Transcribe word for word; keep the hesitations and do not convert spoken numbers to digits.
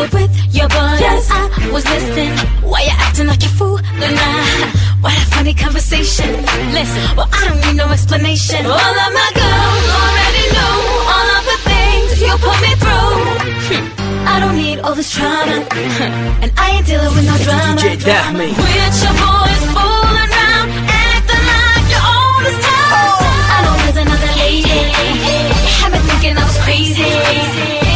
love with your body. Yes, I was listening. Why you acting like you fool? No, nah. Why that funny conversation? Listen, well, I don't need no explanation. All of my girls already know all of the things you put me through. I don't need all this trauma, and I ain't dealing with no drama. D J Dahmi. With your boys fooling around, acting like you own this town. I know there's another lady. You had me thinking I was crazy.